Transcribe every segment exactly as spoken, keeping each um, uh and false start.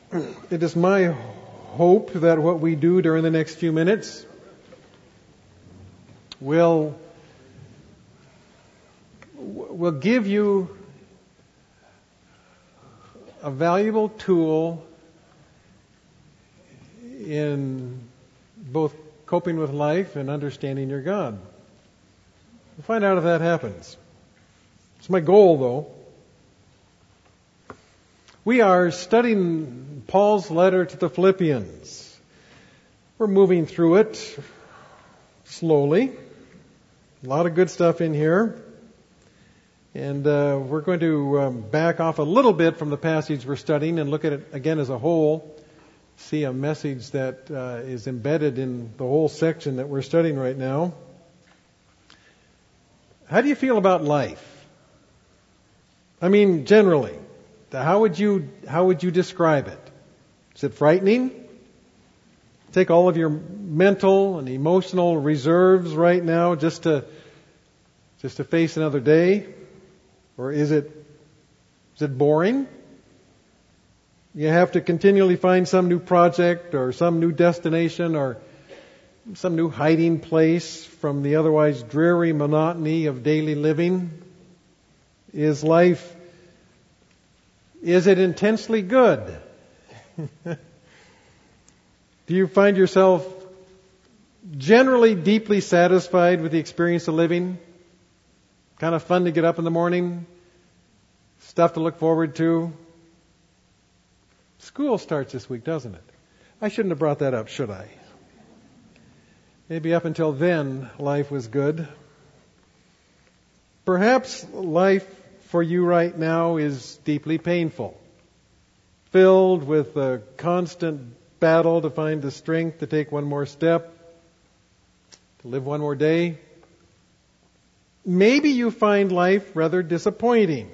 It is my hope that what we do during the next few minutes will, will give you a valuable tool in both coping with life and understanding your God. We'll find out if that happens. It's my goal, though. We are studying Paul's letter to the Philippians. We're moving through it slowly. A lot of good stuff in here. And uh, we're going to um, back off a little bit from the passage we're studying and look at it again as a whole. See a message that uh, is embedded in the whole section that we're studying right now. How do you feel about life? I mean, generally. How would you how would you describe it? Is it frightening? Take all of your mental and emotional reserves right now just to just to face another day? Or is it is it boring? You have to continually find some new project or some new destination or some new hiding place from the otherwise dreary monotony of daily living? Is life Is it intensely good? Do you find yourself generally deeply satisfied with the experience of living? Kind of fun to get up in the morning? Stuff to look forward to? School starts this week, doesn't it? I shouldn't have brought that up, should I? Maybe up until then, life was good. Perhaps life for you right now is deeply painful, filled with a constant battle to find the strength to take one more step, to live one more day. Maybe you find life rather disappointing.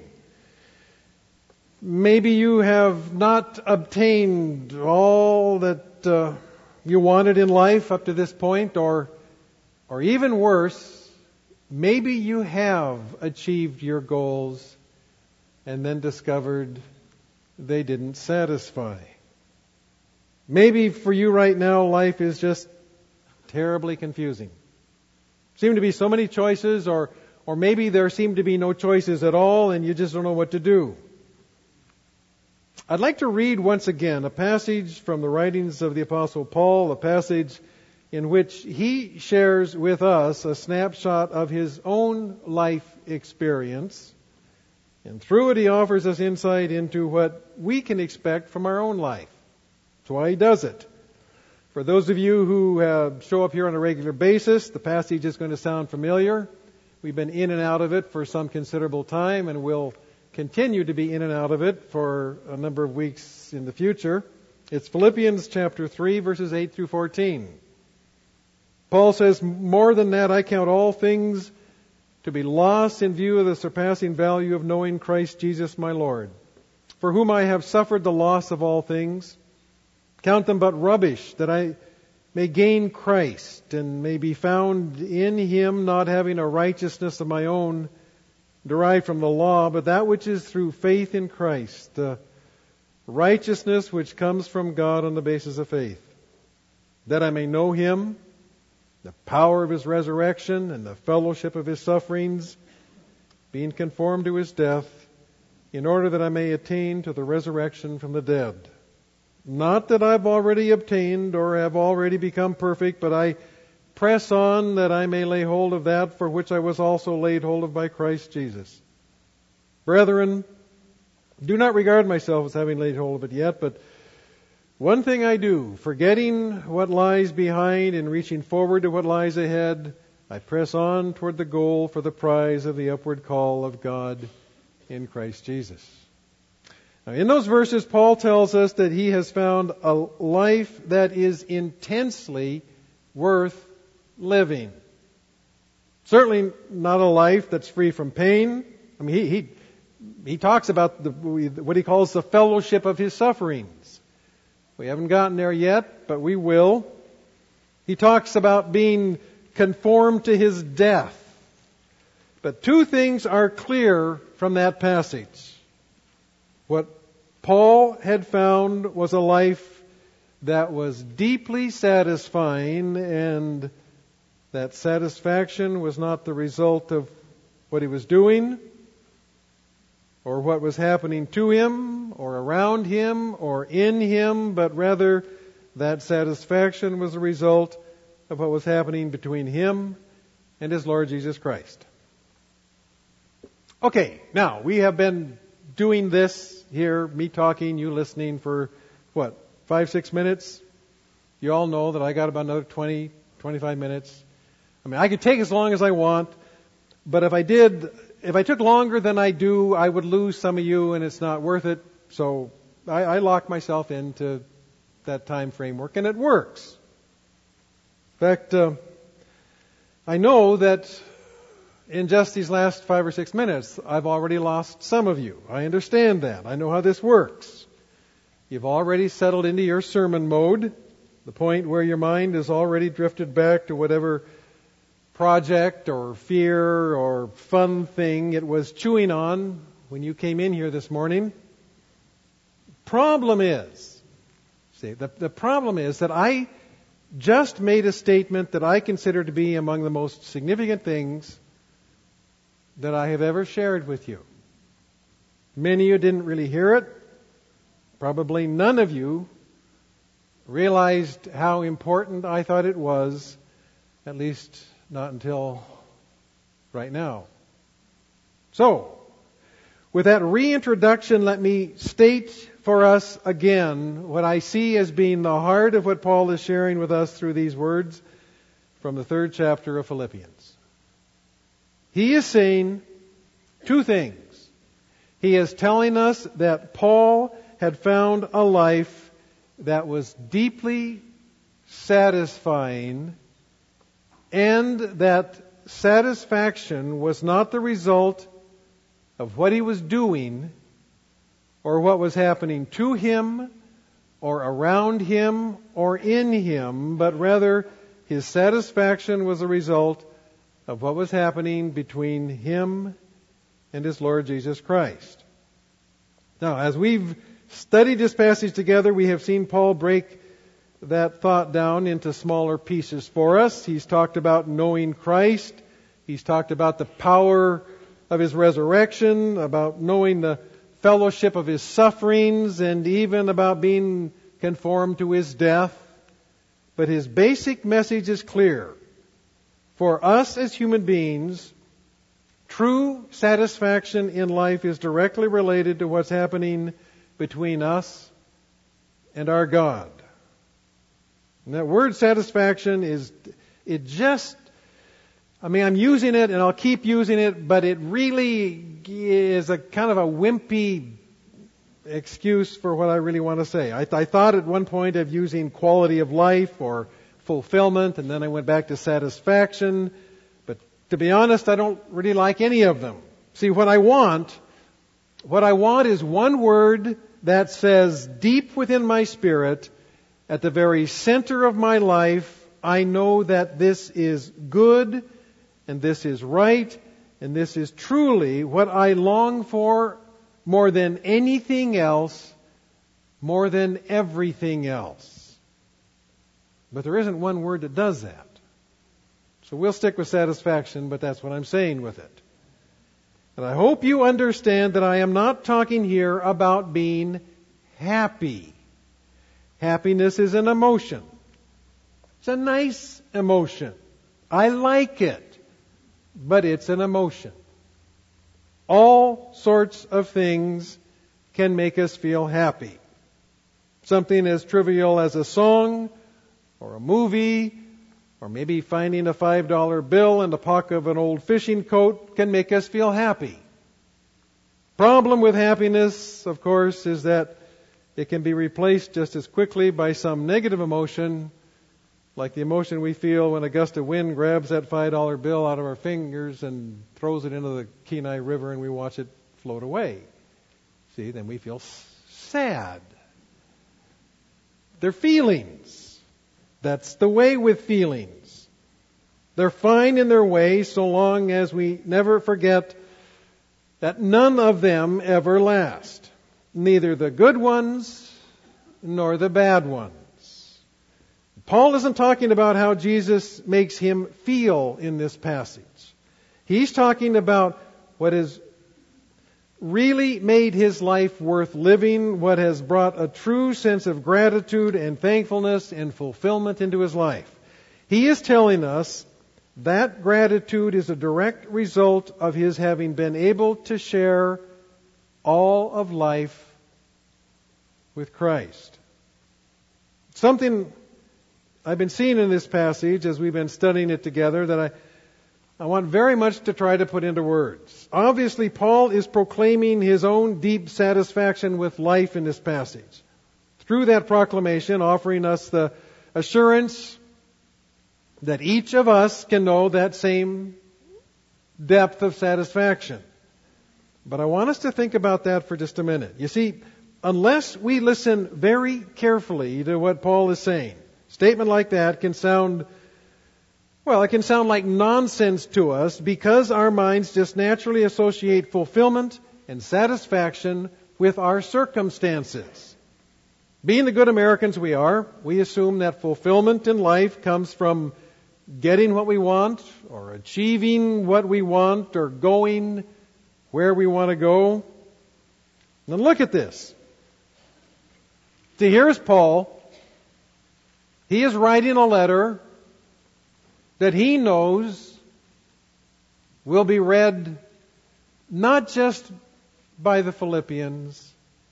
Maybe you have not obtained all that uh, you wanted in life up to this point, or, or even worse, maybe you have achieved your goals and then discovered they didn't satisfy. Maybe for you right now, life is just terribly confusing. Seem to be so many choices, or, or maybe there seem to be no choices at all and you just don't know what to do. I'd like to read once again a passage from the writings of the Apostle Paul, a passage in which he shares with us a snapshot of his own life experience. And through it, he offers us insight into what we can expect from our own life. That's why he does it. For those of you who uh, show up here on a regular basis, the passage is going to sound familiar. We've been in and out of it for some considerable time, and we'll continue to be in and out of it for a number of weeks in the future. It's Philippians chapter three, verses eight through fourteen. Paul says, "More than that, I count all things to be lost in view of the surpassing value of knowing Christ Jesus my Lord, for whom I have suffered the loss of all things. Count them but rubbish, that I may gain Christ, and may be found in Him, not having a righteousness of my own derived from the law, but that which is through faith in Christ, the righteousness which comes from God on the basis of faith, that I may know Him, the power of His resurrection, and the fellowship of His sufferings, being conformed to His death, in order that I may attain to the resurrection from the dead. Not that I've already obtained or have already become perfect, but I press on that I may lay hold of that for which I was also laid hold of by Christ Jesus. Brethren, do not regard myself as having laid hold of it yet, but one thing I do, forgetting what lies behind and reaching forward to what lies ahead, I press on toward the goal for the prize of the upward call of God in Christ Jesus." Now, in those verses, Paul tells us that he has found a life that is intensely worth living. Certainly not a life that's free from pain. I mean, he he, he talks about the, what he calls the fellowship of his sufferings. We haven't gotten there yet, but we will. He talks about being conformed to his death. But two things are clear from that passage. What Paul had found was a life that was deeply satisfying, and that satisfaction was not the result of what he was doing, or what was happening to him, or around him, or in him, but rather that satisfaction was a result of what was happening between him and his Lord Jesus Christ. Okay, now, we have been doing this here, me talking, you listening, for what, five, six minutes? You all know that I got about another twenty, twenty-five minutes. I mean, I could take as long as I want, but if I did, if I took longer than I do, I would lose some of you, and it's not worth it. So I, I lock myself into that time framework, and it works. In fact, uh, I know that in just these last five or six minutes, I've already lost some of you. I understand that. I know how this works. You've already settled into your sermon mode, the point where your mind has already drifted back to whatever project or fear or fun thing it was chewing on when you came in here this morning. Problem is, see, the, the problem is that I just made a statement that I consider to be among the most significant things that I have ever shared with you. Many of you didn't really hear it. Probably none of you realized how important I thought it was, at least not until right now. So, with that reintroduction, let me state for us again what I see as being the heart of what Paul is sharing with us through these words from the third chapter of Philippians. He is saying two things. He is telling us that Paul had found a life that was deeply satisfying, and that satisfaction was not the result of what he was doing or what was happening to him or around him or in him, but rather his satisfaction was a result of what was happening between him and his Lord Jesus Christ. Now, as we've studied this passage together, we have seen Paul break that thought down into smaller pieces for us. He's talked about knowing Christ. He's talked about the power of his resurrection, about knowing the fellowship of his sufferings, and even about being conformed to his death. But his basic message is clear. For us as human beings, true satisfaction in life is directly related to what's happening between us and our God. And that word satisfaction is, it just, I mean, I'm using it and I'll keep using it, but it really is a kind of a wimpy excuse for what I really want to say. I, I thought at one point of using quality of life or fulfillment, and then I went back to satisfaction. But to be honest, I don't really like any of them. See, what I want, what I want is one word that says deep within my spirit, at the very center of my life, I know that this is good, and this is right, and this is truly what I long for more than anything else, more than everything else. But there isn't one word that does that. So we'll stick with satisfaction, but that's what I'm saying with it. And I hope you understand that I am not talking here about being happy. Happiness is an emotion. It's a nice emotion. I like it. But it's an emotion. All sorts of things can make us feel happy. Something as trivial as a song, or a movie, or maybe finding a five dollar bill in the pocket of an old fishing coat can make us feel happy. Problem with happiness, of course, is that it can be replaced just as quickly by some negative emotion, like the emotion we feel when a gust of wind grabs that five dollar bill out of our fingers and throws it into the Kenai River and we watch it float away. See, then we feel sad. They're feelings. That's the way with feelings. They're fine in their way so long as we never forget that none of them ever last. neither the good ones nor the bad ones. Paul isn't talking about how Jesus makes him feel in this passage. He's talking about what has really made his life worth living, what has brought a true sense of gratitude and thankfulness and fulfillment into his life. He is telling us that gratitude is a direct result of his having been able to share all of life with Christ. Something I've been seeing in this passage as we've been studying it together that I, I want very much to try to put into words. Obviously, Paul is proclaiming his own deep satisfaction with life in this passage. Through that proclamation, offering us the assurance that each of us can know that same depth of satisfaction. But I want us to think about that for just a minute. You see, unless we listen very carefully to what Paul is saying, a statement like that can sound, well, it can sound like nonsense to us because our minds just naturally associate fulfillment and satisfaction with our circumstances. Being the good Americans we are, we assume that fulfillment in life comes from getting what we want, or achieving what we want, or going where we want to go. Now look at this. See, here's Paul. He is writing a letter that he knows will be read not just by the Philippians,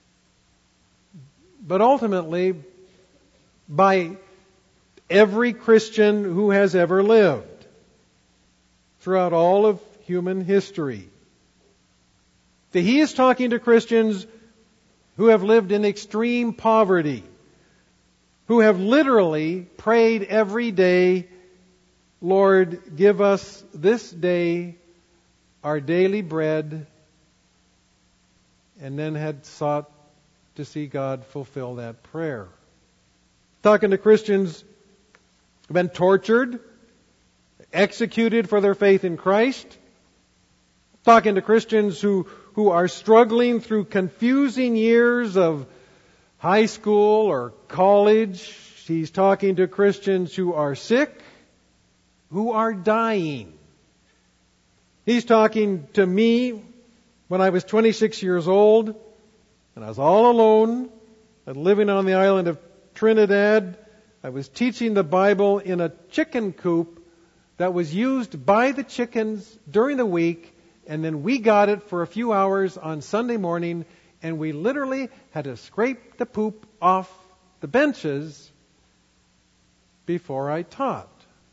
but ultimately by every Christian who has ever lived throughout all of human history. He is talking to Christians who have lived in extreme poverty, who have literally prayed every day, Lord, give us this day our daily bread, and then had sought to see God fulfill that prayer. Talking to Christians who have been tortured, executed for their faith in Christ. Talking to Christians who, who are struggling through confusing years of high school or college. He's talking to Christians who are sick, who are dying. He's talking to me when I was twenty-six years old, and I was all alone, and living on the island of Trinidad. I was teaching the Bible in a chicken coop that was used by the chickens during the week, and then we got it for a few hours on Sunday morning, and we literally had to scrape the poop off the benches before I taught.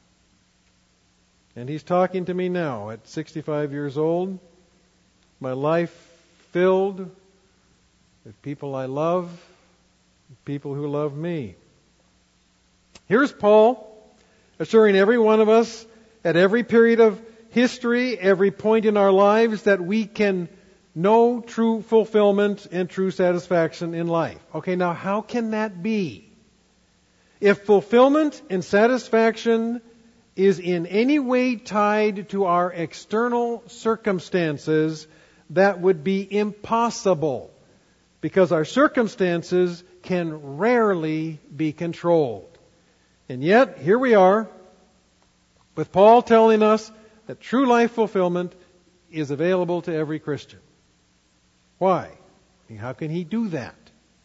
And he's talking to me now at sixty-five years old, my life filled with people I love, people who love me. Here's Paul assuring every one of us at every period of history, every point in our lives, that we can know true fulfillment and true satisfaction in life. Okay, now how can that be? If fulfillment and satisfaction is in any way tied to our external circumstances, that would be impossible, because our circumstances can rarely be controlled. And yet, here we are, with Paul telling us that true life fulfillment is available to every Christian. Why? I mean, how can he do that?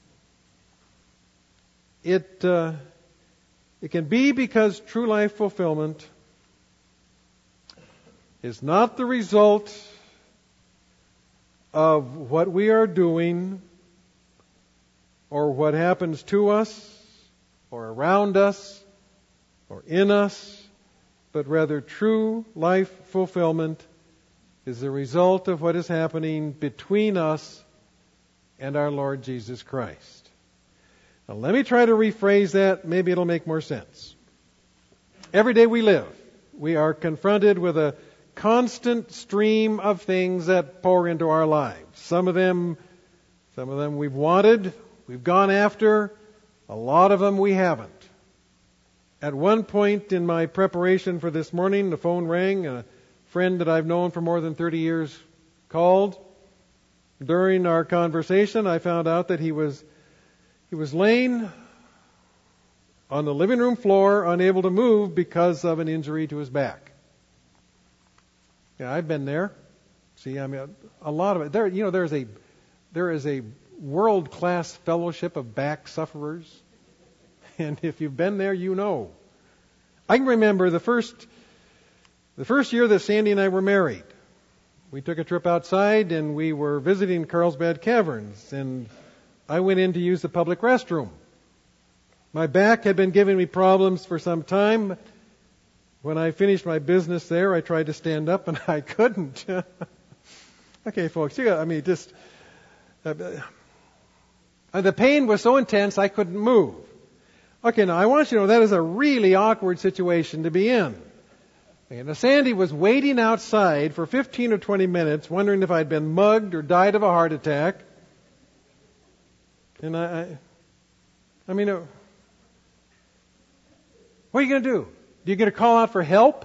It, uh, it can be because true life fulfillment is not the result of what we are doing or what happens to us or around us or in us, but rather true life fulfillment is the result of what is happening between us and our Lord Jesus Christ. Now let me try to rephrase that. Maybe it'll make more sense. Every day we live, we are confronted with a constant stream of things that pour into our lives. Some of them, some of them we've wanted, we've gone after. A lot of them we haven't. At one point in my preparation for this morning, the phone rang. A friend that I've known for more than thirty years called. During our conversation, I found out that he was he was laying on the living room floor, unable to move because of an injury to his back. Yeah, I've been there. See, I mean, a lot of it. There, you know, there's a there is a world-class fellowship of back sufferers, and if you've been there, you know. I can remember the first the first year that Sandy and I were married. We took a trip outside and we were visiting Carlsbad Caverns, and I went in to use the public restroom. My back had been giving me problems for some time. When I finished my business there, I tried to stand up and I couldn't. Okay, folks, you got, I mean, just uh, uh, the pain was so intense I couldn't move. Okay, now I want you to know that is a really awkward situation to be in. Okay, now Sandy was waiting outside for fifteen or twenty minutes, wondering if I'd been mugged or died of a heart attack. And I, I, I mean, uh, what are you going to do? Do you get a call out for help?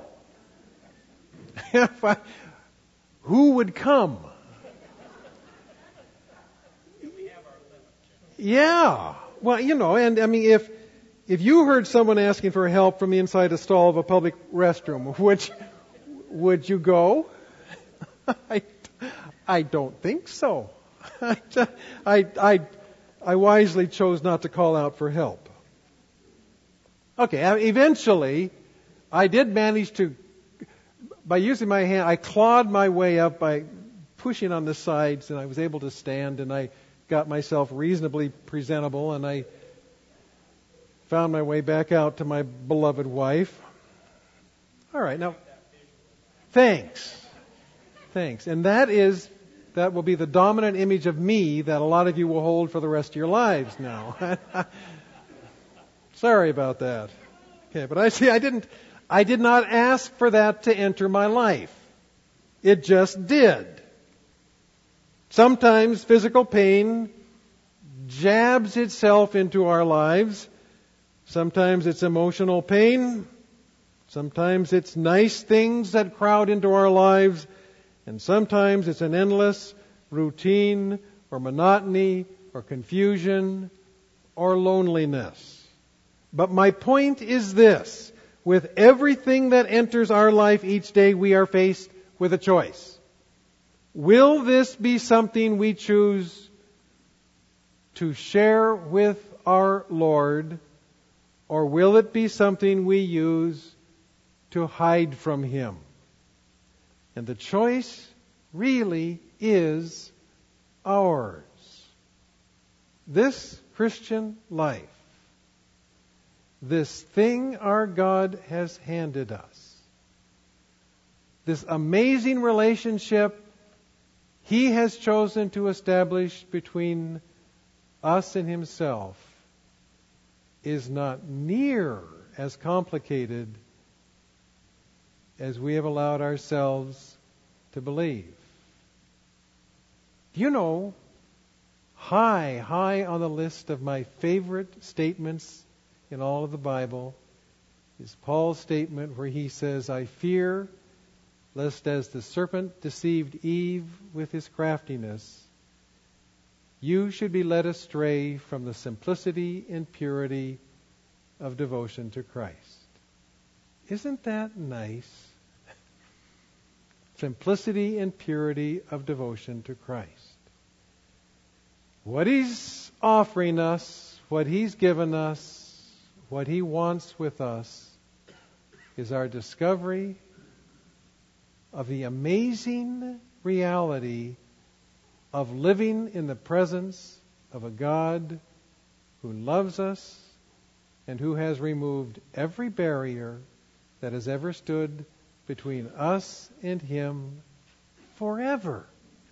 Who would come? Yeah. Well, you know, and I mean, if if you heard someone asking for help from the inside a stall of a public restroom, would would you go? I, I don't think so. I, I I wisely chose not to call out for help. Okay, eventually, I did manage to, by using my hand, I clawed my way up by pushing on the sides, and I was able to stand, and I got myself reasonably presentable, and I found my way back out to my beloved wife. All right, now, thanks. Thanks. And that is, that will be the dominant image of me that a lot of you will hold for the rest of your lives now. Sorry about that. Okay, but I see, I didn't, I did not ask for that to enter my life. It just did. Sometimes physical pain jabs itself into our lives. Sometimes it's emotional pain. Sometimes it's nice things that crowd into our lives. And sometimes it's an endless routine or monotony or confusion or loneliness. But my point is this. With everything that enters our life each day, we are faced with a choice. Will this be something we choose to share with our Lord, or will it be something we use to hide from Him? And the choice really is ours. This Christian life, this thing our God has handed us, this amazing relationship He has chosen to establish between us and Himself, is not near as complicated as we have allowed ourselves to believe. You know, high, high on the list of my favorite statements in all of the Bible is Paul's statement where he says, I fear lest as the serpent deceived Eve with his craftiness, you should be led astray from the simplicity and purity of devotion to Christ. Isn't that nice? Simplicity and purity of devotion to Christ. What He's offering us, what He's given us, what He wants with us is our discovery of the amazing reality of living in the presence of a God who loves us and who has removed every barrier that has ever stood between us and Him forever.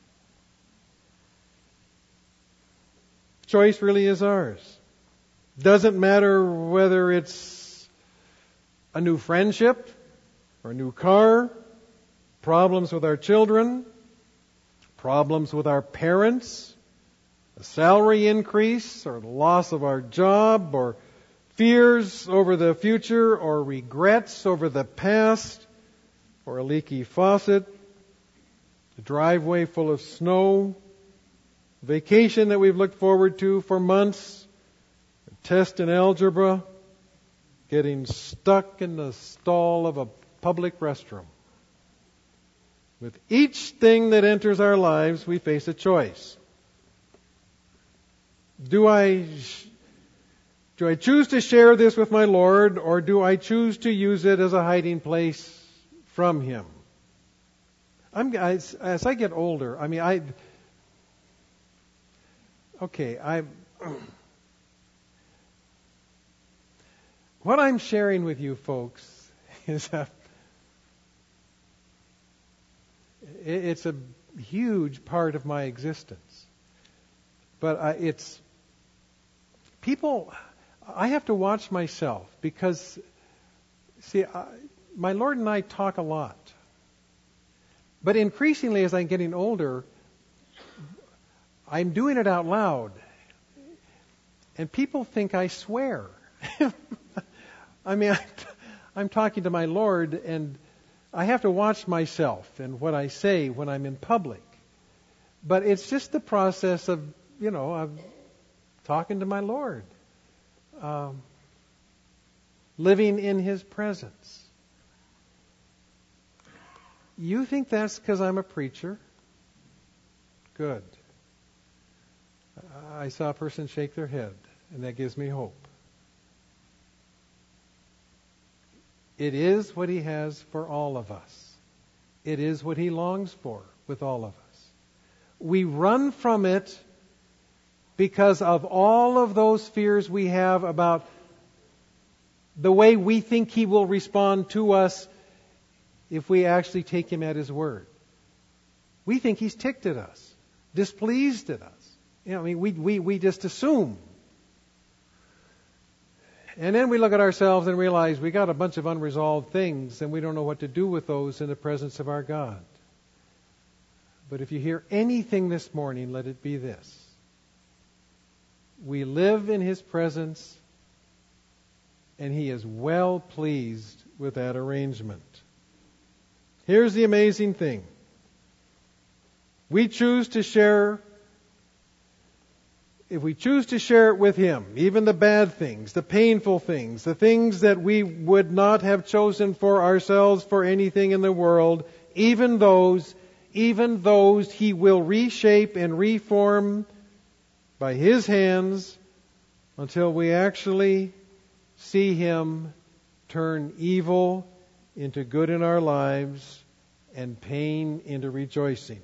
Choice really is ours. Doesn't matter whether it's a new friendship or a new car, problems with our children, problems with our parents, a salary increase or the loss of our job, or fears over the future, or regrets over the past, or a leaky faucet, a driveway full of snow, vacation that we've looked forward to for months, a test in algebra, getting stuck in the stall of a public restroom. With each thing that enters our lives, we face a choice. Do I, do I choose to share this with my Lord, or do I choose to use it as a hiding place from Him? I'm, as, as I get older, I mean, I, okay, I, what I'm sharing with you folks is a, it's a huge part of my existence. But I, it's, people, I have to watch myself because, see, I, my Lord and I talk a lot. But increasingly, as I'm getting older, I'm doing it out loud. And people think I swear. I mean, I'm, I'm talking to my Lord, and I have to watch myself and what I say when I'm in public. But it's just the process of, you know, of talking to my Lord. Um, living in His presence. You think that's because I'm a preacher? Good. I saw a person shake their head, and that gives me hope. It is what He has for all of us. It is what He longs for with all of us. We run from it because of all of those fears we have about the way we think He will respond to us if we actually take Him at His word. We think He's ticked at us, displeased at us. You know, I mean, we, we, we just assume. And then we look at ourselves and realize we got a bunch of unresolved things and we don't know what to do with those in the presence of our God. But if you hear anything this morning, let it be this. We live in His presence, and He is well pleased with that arrangement. Here's the amazing thing. We choose to share, if we choose to share it with Him, even the bad things, the painful things, the things that we would not have chosen for ourselves for anything in the world, even those, even those He will reshape and reform by His hands until we actually see Him turn evil into good in our lives and pain into rejoicing.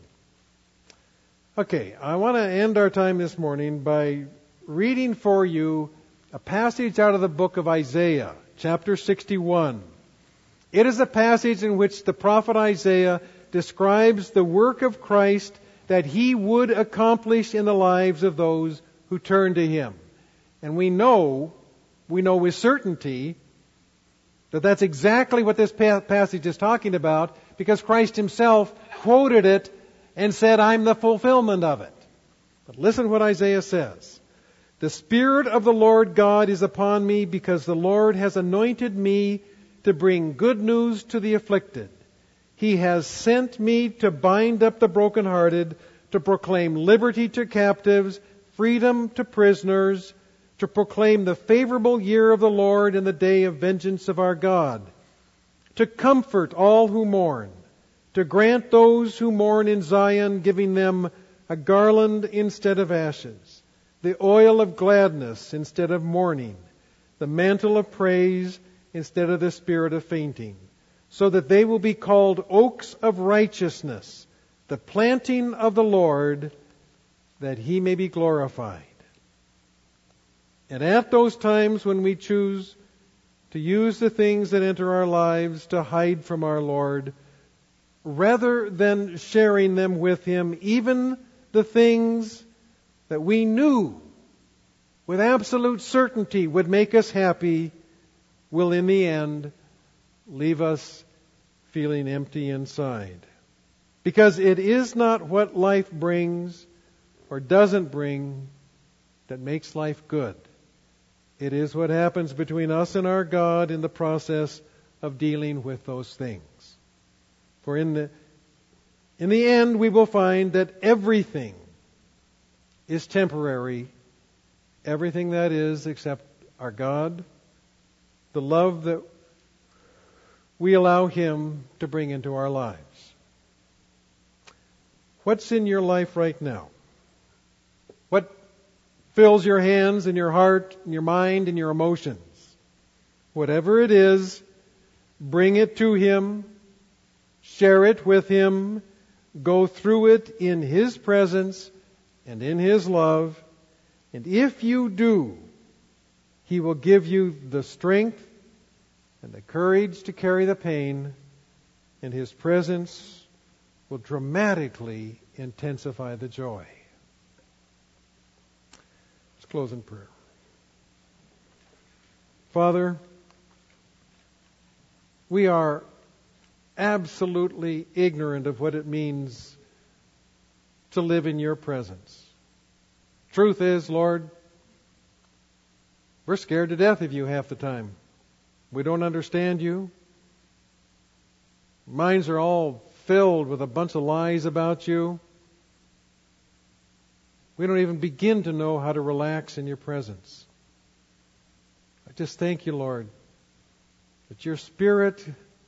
Okay, I want to end our time this morning by reading for you a passage out of the book of Isaiah, chapter sixty-one. It is a passage in which the prophet Isaiah describes the work of Christ that He would accomplish in the lives of those who turn to Him. And we know, we know with certainty that that's exactly what this passage is talking about, because Christ Himself quoted it and said, I'm the fulfillment of it. But listen what Isaiah says. The Spirit of the Lord God is upon me, because the Lord has anointed me to bring good news to the afflicted. He has sent me to bind up the brokenhearted, to proclaim liberty to captives, freedom to prisoners, to proclaim the favorable year of the Lord and the day of vengeance of our God, to comfort all who mourn, to grant those who mourn in Zion, giving them a garland instead of ashes, the oil of gladness instead of mourning, the mantle of praise instead of the spirit of fainting, so that they will be called oaks of righteousness, the planting of the Lord, that He may be glorified. And at those times when we choose to use the things that enter our lives to hide from our Lord, rather than sharing them with Him, even the things that we knew with absolute certainty would make us happy, will in the end leave us feeling empty inside. Because it is not what life brings or doesn't bring that makes life good. It is what happens between us and our God in the process of dealing with those things. For in the, in the end, we will find that everything, is temporary. Everything that is except our God, the love that we allow Him to bring into our lives. What's in your life right now? What fills your hands and your heart and your mind and your emotions? Whatever it is, bring it to Him, share it with Him, go through it in His presence and in His love. And if you do, He will give you the strength and the courage to carry the pain, and His presence will dramatically intensify the joy. Let's close in prayer. Father, we are absolutely ignorant of what it means to live in your presence. Truth is, Lord, we're scared to death of you half the time. We don't understand you. Minds are all filled with a bunch of lies about you. We don't even begin to know how to relax in your presence. I just thank you, Lord, that your Spirit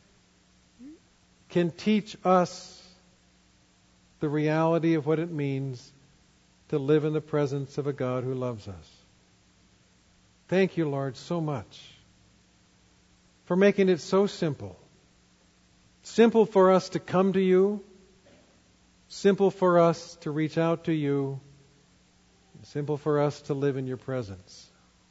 can teach us the reality of what it means to live in the presence of a God who loves us. Thank you, Lord, so much for making it so simple. Simple for us to come to you. Simple for us to reach out to you. Simple for us to live in your presence.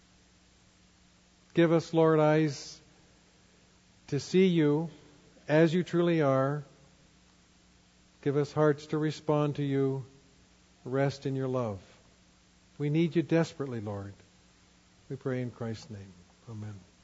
Give us, Lord, eyes to see you as you truly are. Give us hearts to respond to you. Rest in your love. We need you desperately, Lord. We pray in Christ's name. Amen.